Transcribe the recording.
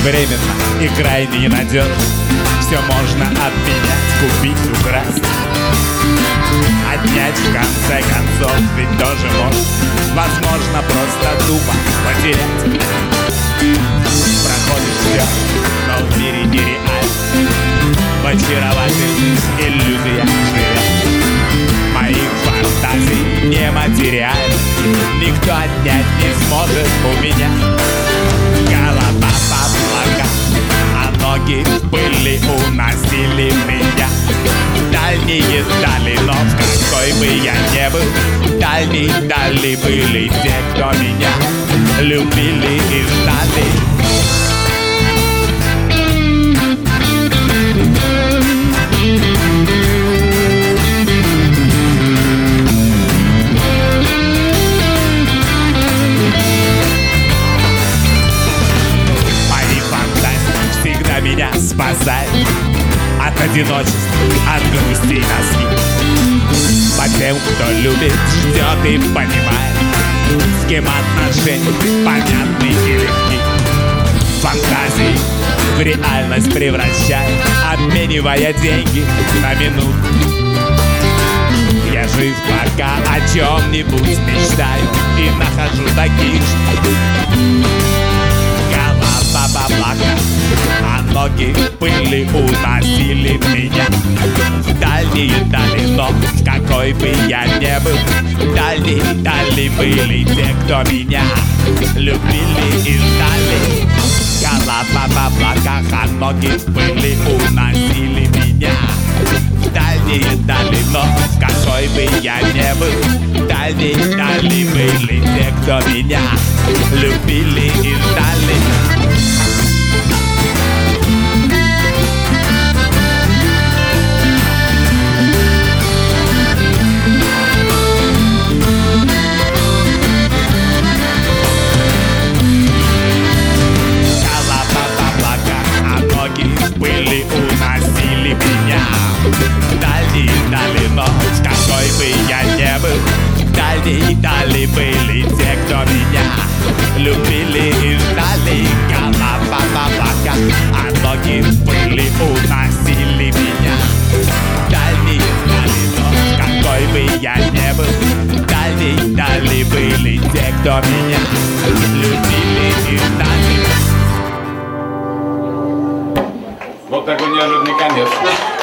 Временно и крайне ненадежно. Все можно обменять, купить, украсть, отнять в конце концов. Ведь тоже можно, возможно, просто тупо потерять. Проходит все, но в мире нереально. В очаровательных иллюзиях живет. Моих фантазий нематериально никто отнять не сможет у меня. Голова в облаках, а ноги в пыли уносили меня. Дальние дали, но в какой бы я не был, дальние дали были те, кто меня любили и ждали. Меня спасает от одиночества, от грусти и тоски. По тем, кто любит, ждет и понимает, с кем отношения понятны и легки. Фантазии в реальность превращает, обменивая деньги на минуту. Я жив пока о чем-нибудь мечтаю и нахожу таких же. Голова в облаках, а ноги в пыли уносили меня. Дальние дали, но какой бы я не был, дальние дали были те, кто меня любили и ждали. Голова в облаках, а ноги в пыли уносили меня. Дальние дали, но какой бы я не был, дальние дали были те, кто меня любили и ждали. Были, уносили меня. Дальние дали, но какой бы я не был, дальние дали были те, кто меня любили и ждали. Голова в облаках, а ноги в пыли уносили меня. Дальние дали, но какой бы я не был, дальние дали были те, кто меня любили и ждали. Вот такой неожиданный конец.